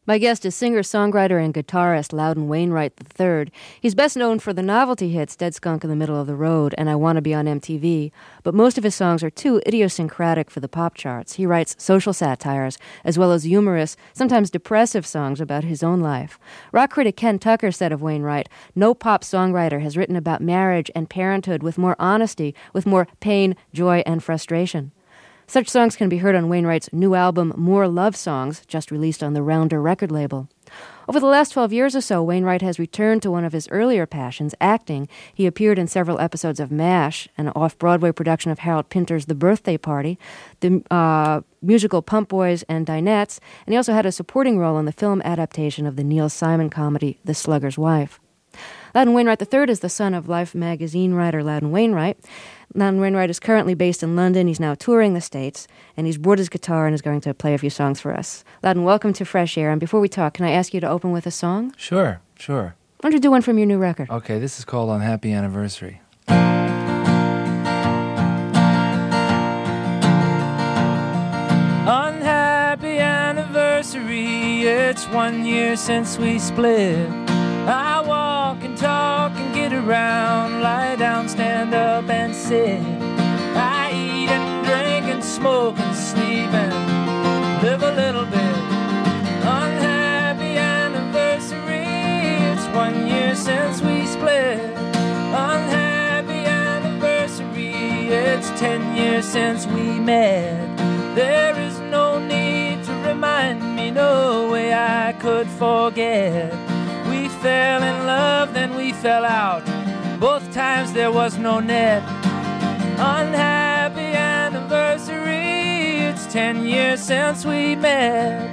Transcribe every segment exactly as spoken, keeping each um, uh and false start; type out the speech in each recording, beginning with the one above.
My guest is singer-songwriter and guitarist Loudon Wainwright the third. He's best known for the novelty hits Dead Skunk in the Middle of the Road and I Wanna Be on M T V, but most of his songs are too idiosyncratic for the pop charts. He writes social satires, as well as humorous, sometimes depressive songs about his own life. Rock critic Ken Tucker said of Wainwright, "No pop songwriter has written about marriage and parenthood with more honesty, with more pain, joy, and frustration." Such songs can be heard on Wainwright's new album, More Love Songs, just released on the Rounder record label. Over the last twelve years or so, Wainwright has returned to one of his earlier passions, acting. He appeared in several episodes of MASH, an off-Broadway production of Harold Pinter's The Birthday Party, the uh, musical Pump Boys and Dinettes, and he also had a supporting role in the film adaptation of the Neil Simon comedy The Slugger's Wife. Loudon Wainwright the third is the son of Life magazine writer Loudon Wainwright. Loudon Wainwright is currently based in London. He's now touring the States, and he's brought his guitar and is going to play a few songs for us. Loudon, welcome to Fresh Air. And before we talk, can I ask you to open with a song? Sure, sure. Why don't you do one from your new record? Okay, this is called Unhappy Anniversary. Unhappy anniversary, it's one year since we split. I walk and talk and get around, lie down, stand up and sit. I eat and drink and smoke and sleep and live a little bit. Unhappy anniversary, it's one year since we split. Unhappy anniversary, it's ten years since we met. There is no need to remind me, no way I could forget. We fell in love, then we fell out. Both times there was no net. Unhappy anniversary, it's ten years since we met.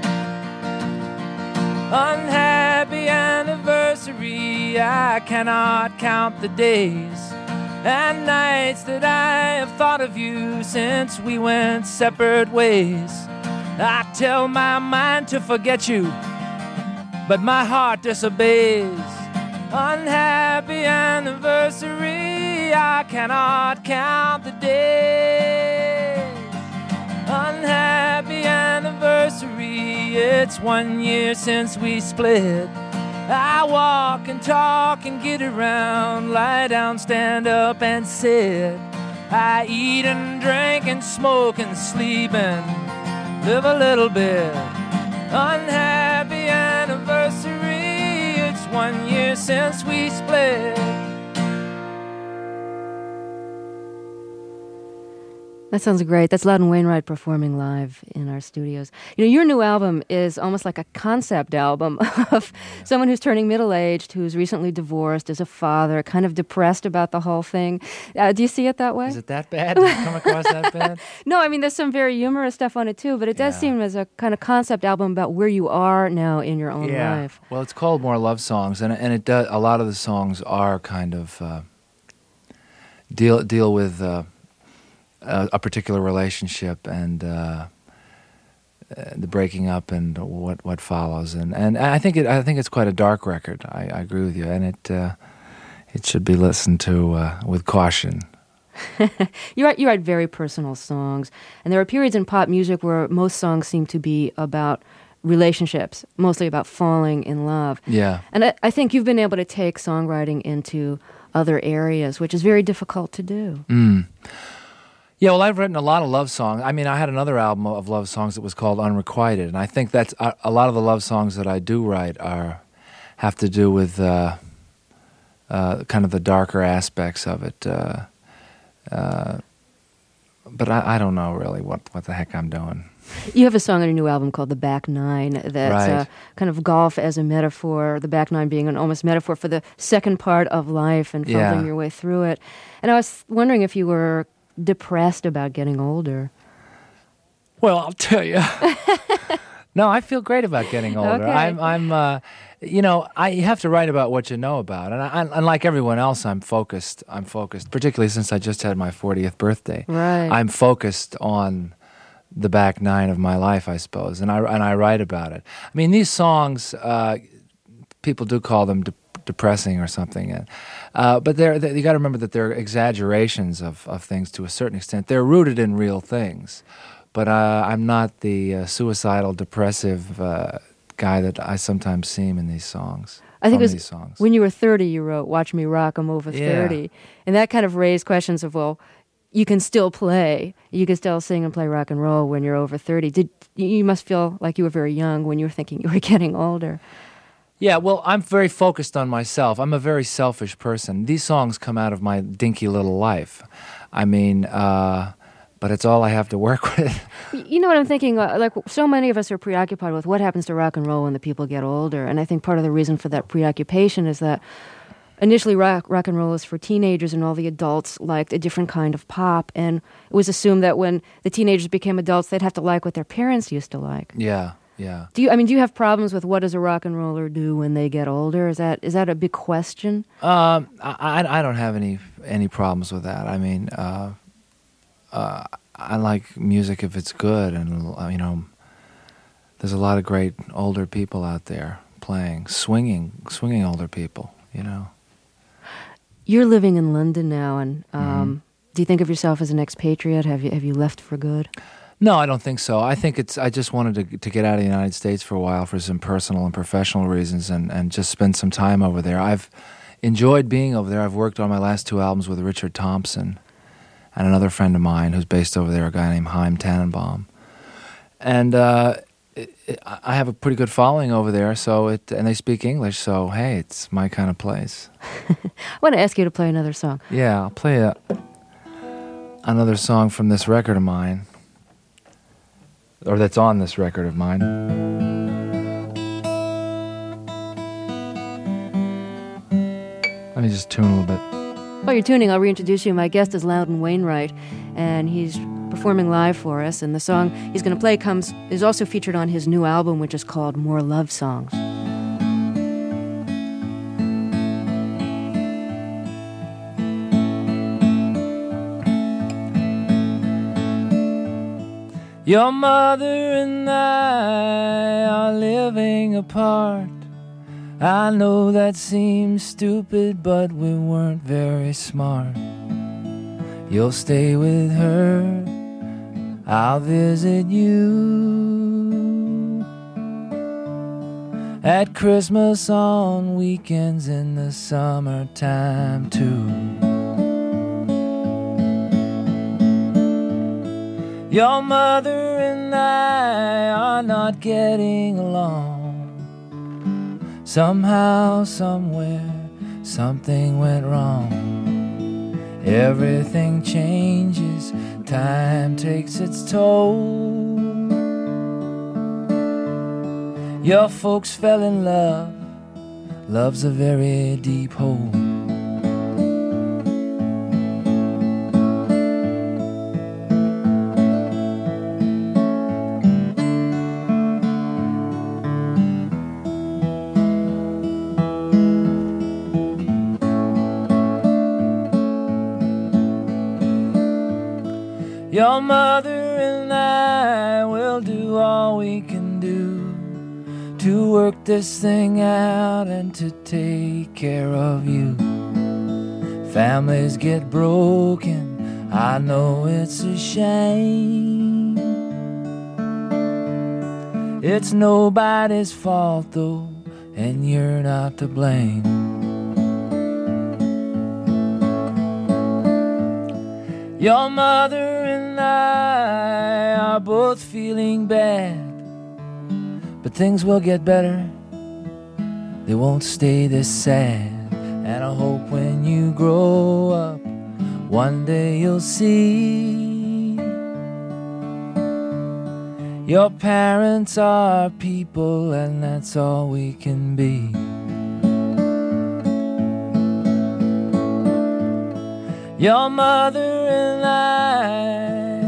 Unhappy anniversary, I cannot count the days and nights that I have thought of you since we went separate ways. I tell my mind to forget you, but my heart disobeys. Unhappy anniversary, I cannot count the days. Unhappy anniversary, it's one year since we split. I walk and talk and get around, lie down, stand up and sit. I eat and drink and smoke and sleep and live a little bit. Unhappy anniversary, it's one year since we split. That sounds great. That's Loudon Wainwright performing live in our studios. You know, your new album is almost like a concept album of someone who's turning middle-aged, who's recently divorced, is a father, kind of depressed about the whole thing. Uh, do you see it that way? Is it that bad? Does it come across that bad? No, I mean, there's some very humorous stuff on it, too, but it does yeah. seem as a kind of concept album about where you are now in your own yeah. life. Well, it's called More Love Songs, and, and it does, a lot of the songs are kind of uh, deal, deal with... Uh, A, a particular relationship and uh, the breaking up and what, what follows, and, and I think it I think it's quite a dark record. I, I agree with you, and it uh, it should be listened to uh, with caution. you write you write very personal songs, and there are periods in pop music where most songs seem to be about relationships, mostly about falling in love. Yeah, and I, I think you've been able to take songwriting into other areas, which is very difficult to do. Mm. Yeah, well, I've written a lot of love songs. I mean, I had another album of love songs that was called Unrequited, and I think that's a, a lot of the love songs that I do write are have to do with uh, uh, kind of the darker aspects of it. Uh, uh, but I, I don't know really what, what the heck I'm doing. You have a song on your new album called The Back Nine that's right. uh, kind of golf as a metaphor, the back nine being an almost metaphor for the second part of life and fumbling yeah. your way through it. And I was wondering if you were depressed about getting older. Well, I'll tell you. No, I feel great about getting older. Okay. I'm, I'm, uh, you know, I you have to write about what you know about, and I, and like everyone else, I'm focused. I'm focused, particularly since I just had my fortieth birthday. Right. I'm focused on the back nine of my life, I suppose, and I and I write about it. I mean, these songs, uh, people do call them de- depressing or something. Uh, but they're, they, you got to remember that they're exaggerations of, of things to a certain extent. They're rooted in real things. But uh, I'm not the uh, suicidal, depressive uh, guy that I sometimes seem in these songs. I think it was these songs. When you were thirty, you wrote "Watch Me Rock, I'm Over Yeah. thirty," and that kind of raised questions of, well, you can still play, you can still sing and play rock and roll when you're over thirty. Did you must feel like you were very young when you were thinking you were getting older? Yeah, well, I'm very focused on myself. I'm a very selfish person. These songs come out of my dinky little life. I mean, uh, but it's all I have to work with. You know what I'm thinking? Uh, like, so many of us are preoccupied with what happens to rock and roll when the people get older. And I think part of the reason for that preoccupation is that initially rock, rock and roll was for teenagers, and all the adults liked a different kind of pop. And it was assumed that when the teenagers became adults, they'd have to like what their parents used to like. Yeah, yeah. Do you, I mean, do you have problems with what does a rock and roller do when they get older? Is that is that a big question? Um, I, I don't have any any problems with that. I mean, uh, uh, I like music if it's good, and uh, you know, there's a lot of great older people out there playing, swinging, swinging older people. You know. You're living in London now, and um, Mm-hmm. do you think of yourself as an expatriate? Have you have you left for good? No, I don't think so. I think it's. I just wanted to to get out of the United States for a while for some personal and professional reasons, and, and just spend some time over there. I've enjoyed being over there. I've worked on my last two albums with Richard Thompson and another friend of mine who's based over there, a guy named Haim Tannenbaum, and uh, it, it, I have a pretty good following over there. So it and they speak English. So hey, it's my kind of place. I want to ask you to play another song. Yeah, I'll play a, another song from this record of mine. Or that's on this record of mine. Let me just tune a little bit. While you're tuning, I'll reintroduce you. My guest is Loudon Wainwright, and he's performing live for us. And the song he's going to play comes is also featured on his new album, which is called More Love Songs. Your mother and I are living apart. I know that seems stupid, but we weren't very smart. You'll stay with her, I'll visit you. At Christmas, on weekends, in the summertime too. Your mother and I are not getting along. Somehow, somewhere, something went wrong. Everything changes, time takes its toll. Your folks fell in love, love's a very deep hole. Your mother and I will do all we can do to work this thing out and to take care of you. Families get broken, I know it's a shame. It's nobody's fault though, and you're not to blame. Your mother and I are both feeling bad, but things will get better, they won't stay this sad. And I hope when you grow up, one day you'll see your parents are people, and that's all we can be. Your mother and I.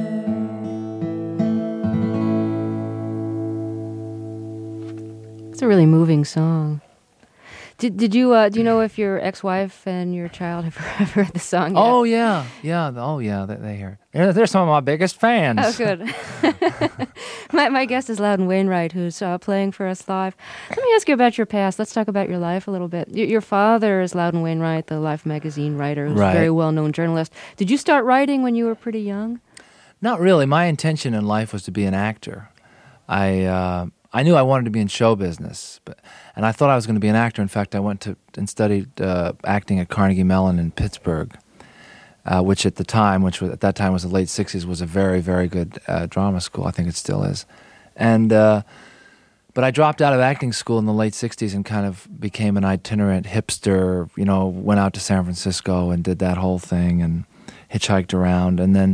It's a really moving song. Did did you uh, do you know if your ex-wife and your child have ever heard the song yet? Oh yeah, yeah, oh yeah, they, they hear. They're, they're some of my biggest fans. Oh, good. my my guest is Loudon Wainwright, who's uh, playing for us live. Let me ask you about your past. Let's talk about your life a little bit. Y- your father is Loudon Wainwright, the Life magazine writer, who's Right. a very well-known journalist. Did you start writing when you were pretty young? Not really. My intention in life was to be an actor. I uh, I knew I wanted to be in show business, but and I thought I was going to be an actor. In fact, I went to and studied uh, acting at Carnegie Mellon in Pittsburgh, uh, which at the time, which was, at that time was the late sixties, was a very, very good uh, drama school. I think it still is. And uh, but I dropped out of acting school in the late sixties and kind of became an itinerant hipster. You know, went out to San Francisco and did that whole thing and hitchhiked around, and then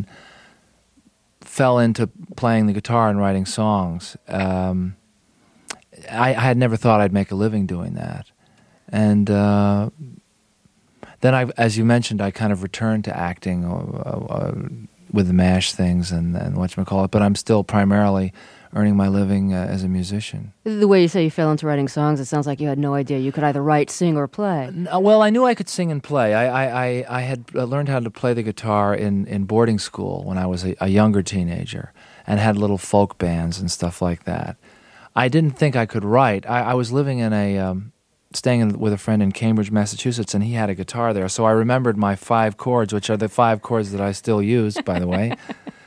fell into playing the guitar and writing songs. Um, I, I had never thought I'd make a living doing that. And uh, then, I, as you mentioned, I kind of returned to acting uh, uh, with the MASH things and, and whatchamacallit, but I'm still primarily earning my living uh, as a musician. The way you say you fell into writing songs, it sounds like you had no idea you could either write, sing, or play. Well, I knew I could sing and play. I, I, I, I had learned how to play the guitar in, in boarding school when I was a, a younger teenager and had little folk bands and stuff like that. I didn't think I could write. I, I was living in a, um, staying in, with a friend in Cambridge, Massachusetts, and he had a guitar there. So I remembered my five chords, which are the five chords that I still use, by the way.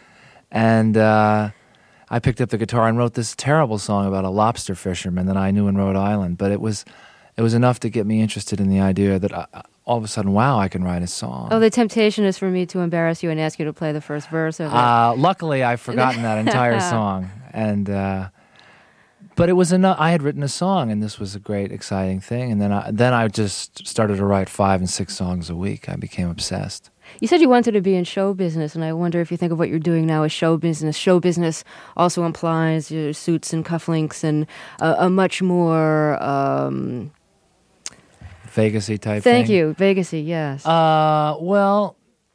And uh, I picked up the guitar and wrote this terrible song about a lobster fisherman that I knew in Rhode Island. But it was, it was enough to get me interested in the idea that I, all of a sudden, wow, I can write a song. Oh, the temptation is for me to embarrass you and ask you to play the first verse of it. Uh, luckily, I've forgotten that entire song. And... Uh, But it was enough. I had written a song, and this was a great, exciting thing. And then I, then I just started to write five and six songs a week. I became obsessed. You said you wanted to be in show business, and I wonder if you think of what you're doing now as show business. Show business also implies your suits and cufflinks and uh, a much more... Um, Vegas-y type thank thing? Thank you. Vegas-y, yes. Uh, well,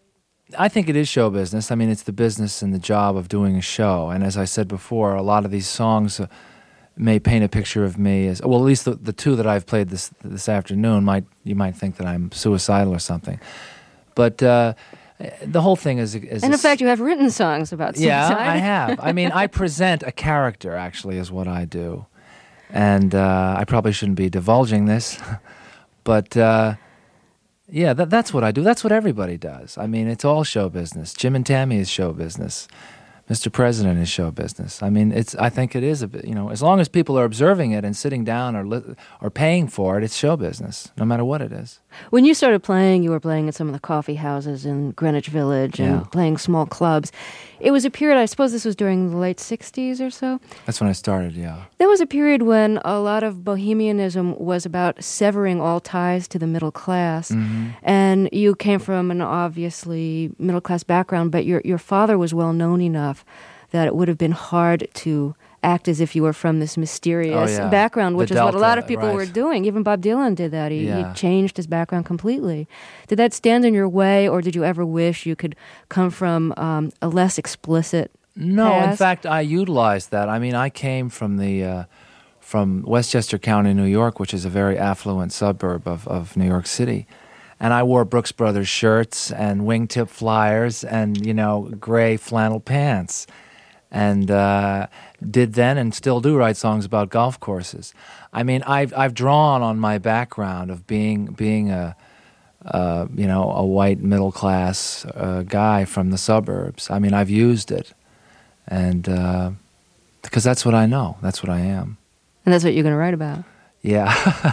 I think it is show business. I mean, it's the business and the job of doing a show. And as I said before, a lot of these songs... Uh, may paint a picture of me as well. At least the, the two that I've played this this afternoon might you might think that I'm suicidal or something, but uh, the whole thing is. is and in fact, you have written songs about suicide. Yeah, I have. I mean, I present a character. Actually, is what I do, and uh, I probably shouldn't be divulging this, but uh, yeah, that, that's what I do. That's what everybody does. I mean, it's all show business. Jim and Tammy is show business. Mister President is show business. I mean, it's. I think it is a bit. You know, as long as people are observing it and sitting down or li- or paying for it, it's show business, no matter what it is. When you started playing, you were playing at some of the coffee houses in Greenwich Village and yeah. playing small clubs. It was a period. I suppose this was during the late sixties or so. That's when I started. Yeah. There was a period when a lot of bohemianism was about severing all ties to the middle class, mm-hmm. and you came from an obviously middle class background, but your your father was well known enough that it would have been hard to act as if you were from this mysterious oh, yeah. background, which the is Delta, what a lot of people right. were doing. Even Bob Dylan did that. He, yeah. he changed his background completely. Did that stand in your way, or did you ever wish you could come from um, a less explicit No, past? In fact, I utilized that. I mean, I came from the uh, from Westchester County, New York, which is a very affluent suburb of, of New York City. And I wore Brooks Brothers shirts and wingtip flyers and, you know, gray flannel pants. And uh, did then and still do write songs about golf courses. I mean, I've I've drawn on my background of being being a uh, you know a white middle class uh, guy from the suburbs. I mean, I've used it, and uh, because that's what I know, that's what I am. And that's what you're going to write about. Yeah.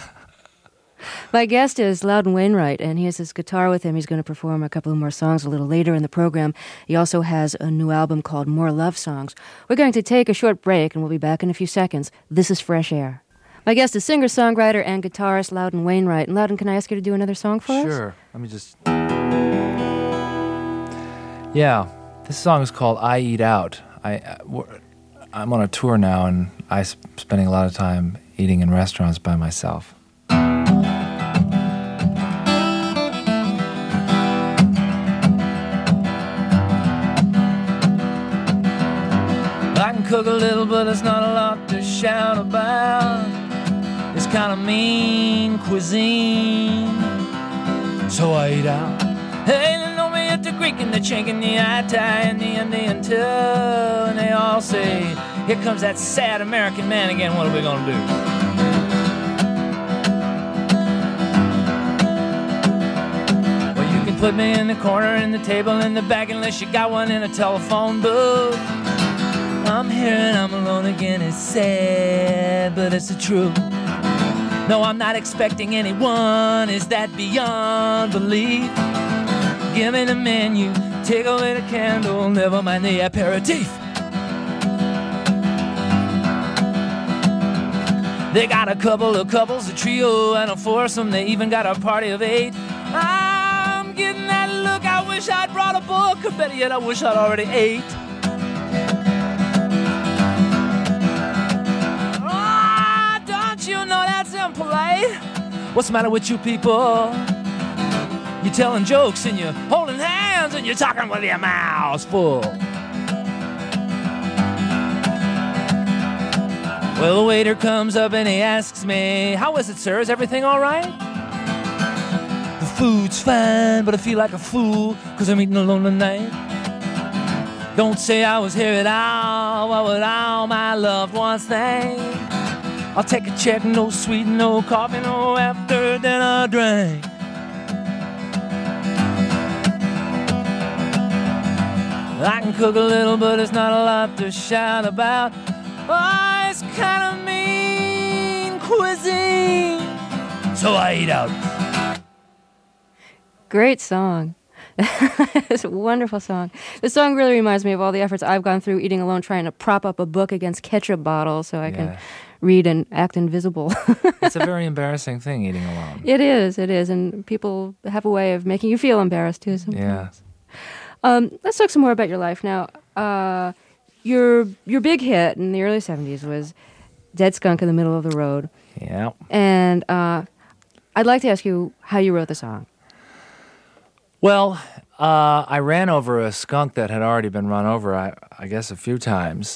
My guest is Loudon Wainwright, and he has his guitar with him. He's going to perform a couple of more songs a little later in the program. He also has a new album called More Love Songs. We're going to take a short break, and we'll be back in a few seconds. This is Fresh Air. My guest is singer-songwriter and guitarist Loudon Wainwright. And Loudon, can I ask you to do another song for us? Sure. Let me just... Yeah. This song is called I Eat Out. I, I'm on a tour now, and I'm spending a lot of time eating in restaurants by myself. I can cook a little, but it's not a lot to shout about. It's kind of mean cuisine, so I eat out. Hey, they know me at the Greek and the Chink and the Italian and the Indian too, and they all say, here comes that sad American man again, what are we gonna do? Well, you can put me in the corner, in the table, in the back, unless you got one in a telephone booth. I'm here and I'm alone again. It's sad, but it's the truth. No, I'm not expecting anyone. Is that beyond belief? Give me the menu, take away the candle, never mind the aperitif. They got a couple of couples, a trio and a foursome. They even got a party of eight. I'm getting that look. I wish I'd brought a book, or better yet, I wish I'd already ate. Ah, don't you know that's impolite? What's the matter with you people? You're telling jokes and you're holding hands and you're talking with your mouths full. Well, the waiter comes up and he asks me, how is it, sir? Is everything all right? The food's fine, but I feel like a fool because I'm eating alone tonight. Don't say I was here at all. What would all my loved ones think? I'll take a check, no sweet, no coffee, no after dinner drink. I can cook a little, but it's not a lot to shout about. Oh, it's kind of mean cuisine, so I eat out. Great song. It's a wonderful song. The song really reminds me of all the efforts I've gone through eating alone, trying to prop up a book against ketchup bottles so I yeah. can read and act invisible. It's a very embarrassing thing, eating alone. It is, it is. And people have a way of making you feel embarrassed, too, sometimes. Yeah. Um, let's talk some more about your life now. Uh, your your big hit in the early seventies was Dead Skunk in the Middle of the Road. Yeah. And uh, I'd like to ask you how you wrote the song. Well, uh, I ran over a skunk that had already been run over, I, I guess, a few times.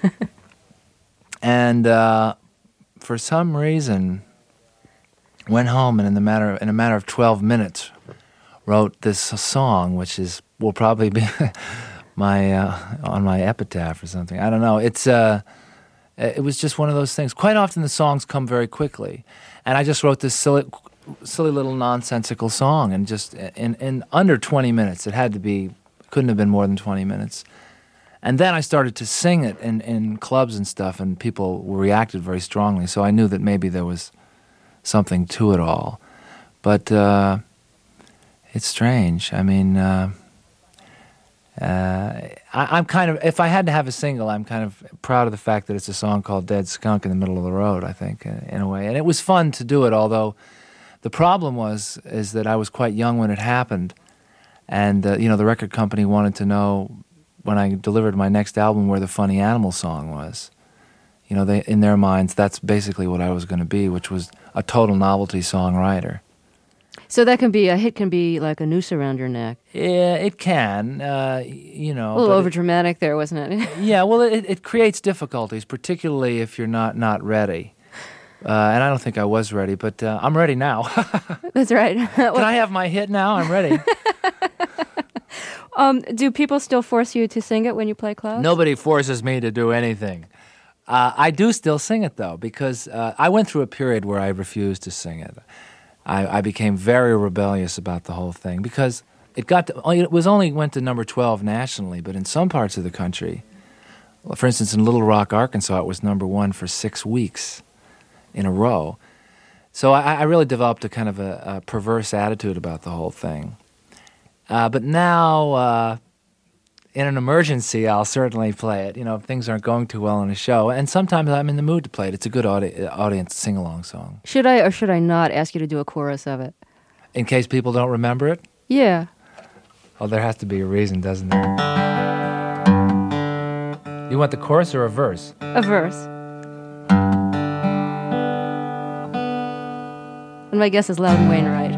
and uh, for some reason, went home and in the matter in a matter of twelve minutes, wrote this song, which is will probably be my uh, on my epitaph or something. I don't know. It's uh, it was just one of those things. Quite often the songs come very quickly, and I just wrote this silly, silly little nonsensical song, and just in in under twenty minutes. It had to be, couldn't have been more than twenty minutes. And then I started to sing it in in clubs and stuff, and people reacted very strongly. So I knew that maybe there was something to it all, but. Uh, It's strange. I mean, uh, uh, I, I'm kind of, if I had to have a single, I'm kind of proud of the fact that it's a song called Dead Skunk in the Middle of the Road, I think, in a way. And it was fun to do it, although the problem was, is that I was quite young when it happened. And, uh, you know, the record company wanted to know when I delivered my next album where the Funny Animal song was. You know, they, in their minds, that's basically what I was going to be, which was a total novelty songwriter. So that can be, a hit can be like a noose around your neck. Yeah, it can, uh, you know. A little overdramatic there, wasn't it? Yeah, well, it, it creates difficulties, particularly if you're not, not ready. Uh, and I don't think I was ready, but uh, I'm ready now. That's right. Can I have my hit now? I'm ready. um, do people still force you to sing it when you play clubs? Nobody forces me to do anything. Uh, I do still sing it, though, because uh, I went through a period where I refused to sing it. I, I became very rebellious about the whole thing because it got to, it was only went to number twelve nationally, but in some parts of the country, for instance, in Little Rock, Arkansas, it was number one for six weeks in a row. So I, I really developed a kind of a, a perverse attitude about the whole thing. Uh, but now, uh, in an emergency, I'll certainly play it. You know, if things aren't going too well in a show. And sometimes I'm in the mood to play it. It's a good audi- audience sing-along song. Should I or should I not ask you to do a chorus of it? In case people don't remember it? Yeah. Oh, there has to be a reason, doesn't there? You want the chorus or a verse? A verse. And my guess is Loudon Wainwright.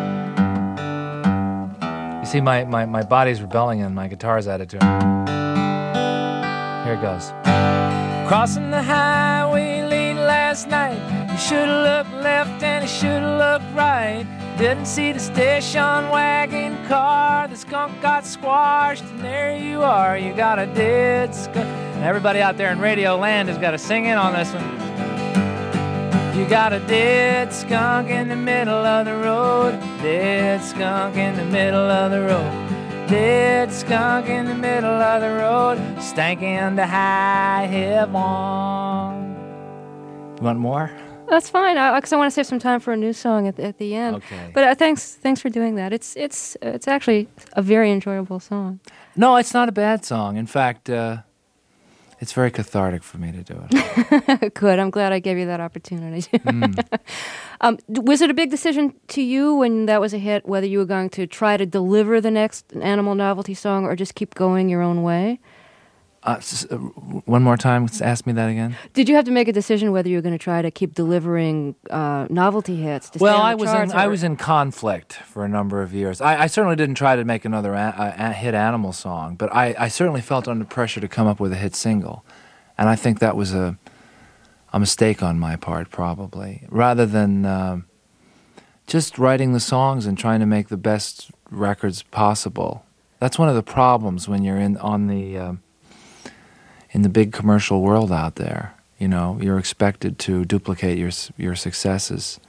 You see, my, my, my body's rebelling and my guitar's at it too. Here it goes. Crossing the highway late last night, you should've looked left and you should've looked right. Didn't see the station wagon car, the skunk got squashed, and there you are, you got a dead skunk. And everybody out there in Radio Land has got to sing in on this one. You got a dead skunk in the middle of the road, dead skunk in the middle of the road. dead skunk in the middle of the road, stanking to high heaven. You want more? That's fine, because I, I want to save some time for a new song at the, at the end. Okay. But uh, thanks, thanks for doing that. It's it's it's actually a very enjoyable song. No, it's not a bad song. In fact, uh, it's very cathartic for me to do it. Good. I'm glad I gave you that opportunity. Mm. um, was it a big decision to you when that was a hit, whether you were going to try to deliver the next Animal novelty song or just keep going your own way? Uh, s- uh, one more time, ask me that again. Did you have to make a decision whether you were going to try to keep delivering uh, novelty hits? To Well, stay on I the was charts, in I or- was in conflict for a number of years. I, I certainly didn't try to make another a, a hit Animal song, but I, I certainly felt under pressure to come up with a hit single, and I think that was a a mistake on my part, probably. Rather than uh, just writing the songs and trying to make the best records possible. That's one of the problems when you're in on the uh, in the big commercial world out there. You know, you're expected to duplicate your your successes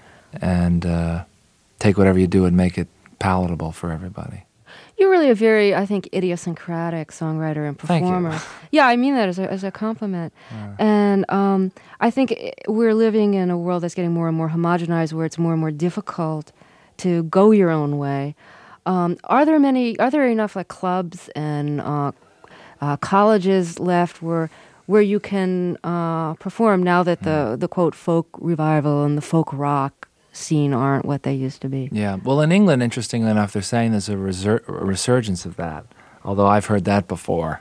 and uh, take whatever you do and make it palatable for everybody. You're really a very, I think, idiosyncratic songwriter and Thank you. performer. Yeah, I mean that as a, as a compliment. Yeah. And um, I think i- we're living in a world that's getting more and more homogenized, where it's more and more difficult to go your own way. Um, are there many? Are there enough like clubs and uh, uh, colleges left where where you can uh, perform now that the the quote folk revival and the folk rock scene aren't what they used to be? Yeah. Well, in England, interestingly enough, they're saying there's a, resur- a resurgence of that, although I've heard that before.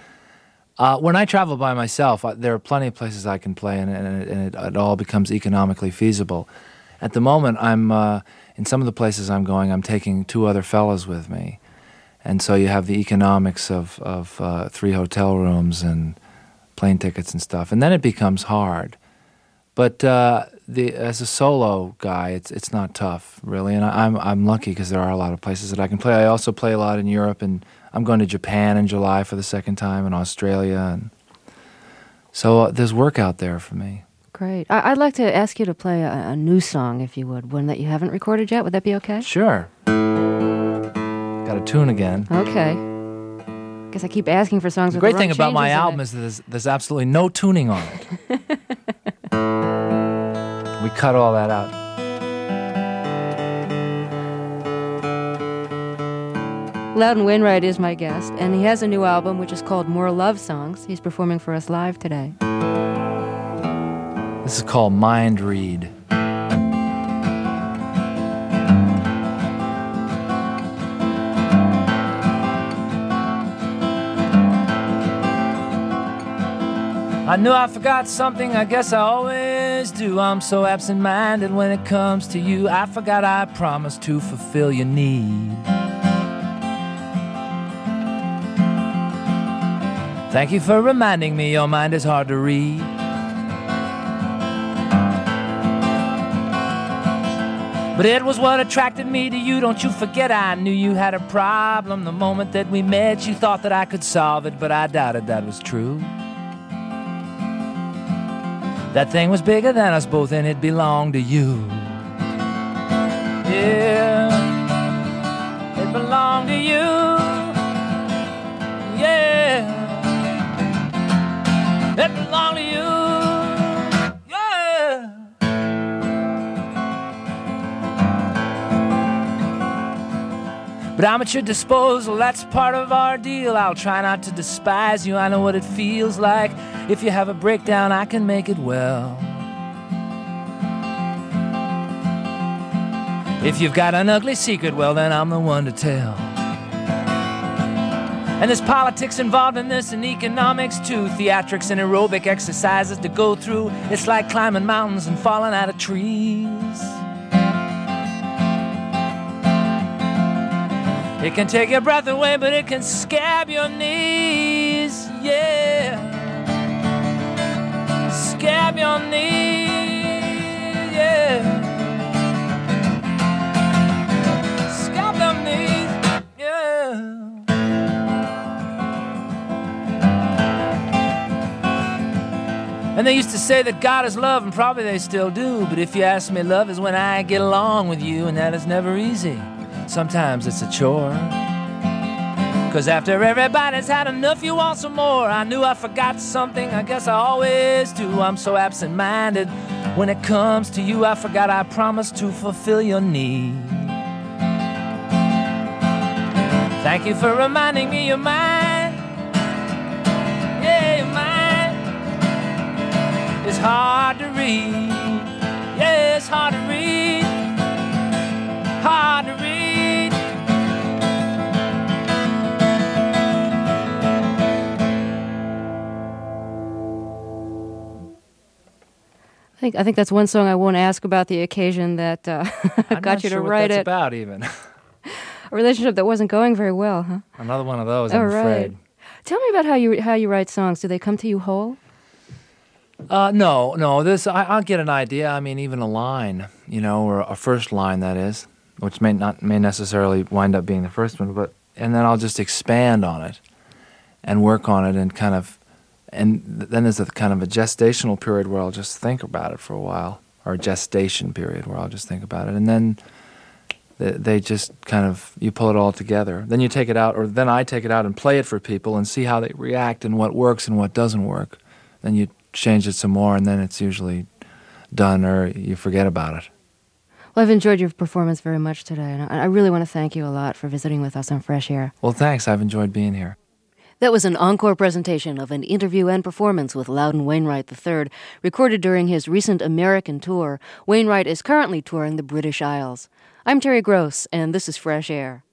Uh, when I travel by myself, I, there are plenty of places I can play, and, and, it, and it, it all becomes economically feasible. At the moment, I'm uh, in some of the places I'm going, I'm taking two other fellows with me. And so you have the economics of, of uh, three hotel rooms and plane tickets and stuff. And then it becomes hard. But uh, the, as a solo guy, it's it's not tough, really. And I, I'm I'm lucky because there are a lot of places that I can play. I also play a lot in Europe, and I'm going to Japan in July for the second time, and Australia. And so uh, there's work out there for me. Great. I- I'd like to ask you to play a, a new song, if you would, one that you haven't recorded yet. Would that be okay? Sure. Got a tune again. Okay. Guess I keep asking for songs The with great the thing wrong about my changes in album it. is that there's, there's absolutely no tuning on it. We cut all that out. Loudon Wainwright is my guest, and he has a new album which is called More Love Songs. He's performing for us live today. This is called Mind Read. I knew I forgot something, I guess I always do. I'm so absent-minded when it comes to you. I forgot I promised to fulfill your need. Thank you for reminding me your mind is hard to read. But it was what attracted me to you. Don't you forget I knew you had a problem. The moment that we met, you thought that I could solve it, but I doubted that was true. That thing was bigger than us both, and it belonged to you. Yeah, it belonged to you. Yeah, it belonged to you. Yeah. But I'm at your disposal, that's part of our deal. I'll try not to despise you, I know what it feels like. If you have a breakdown, I can make it well. If you've got an ugly secret, well then I'm the one to tell. And there's politics involved in this and economics too. Theatrics and aerobic exercises to go through. It's like climbing mountains and falling out of trees. It can take your breath away, but it can scab your knees, yeah. Scab your knees, yeah. Scab them knees, yeah. And they used to say that God is love, and probably they still do. But if you ask me, love is when I get along with you, and that is never easy. Sometimes it's a chore. 'Cause after everybody's had enough, you want some more. I knew I forgot something, I guess I always do. I'm so absent-minded. When it comes to you, I forgot I promised to fulfill your need. Thank you for reminding me you're mine. Yeah, you're mine. It's hard to read. Yeah, it's hard to read. Hard to read. I think I think that's one song I won't ask about the occasion that uh, I'm got not you sure to what write that's it. about even. A relationship that wasn't going very well, huh? Another one of those, All I'm right. afraid. Tell me about how you how you write songs. Do they come to you whole? Uh, no, no. This I, I'll get an idea. I mean, even a line, you know, or a first line that is, which may not may necessarily wind up being the first one, but and then I'll just expand on it and work on it and kind of, and then there's a kind of a gestational period where I'll just think about it for a while, or a gestation period where I'll just think about it, and then they, they just kind of, you pull it all together. Then you take it out, or then I take it out and play it for people and see how they react and what works and what doesn't work. Then you change it some more, and then it's usually done, or you forget about it. Well, I've enjoyed your performance very much today, and I really want to thank you a lot for visiting with us on Fresh Air. Well, thanks. I've enjoyed being here. That was an encore presentation of an interview and performance with Loudon Wainwright the third, recorded during his recent American tour. Wainwright is currently touring the British Isles. I'm Terry Gross, and this is Fresh Air.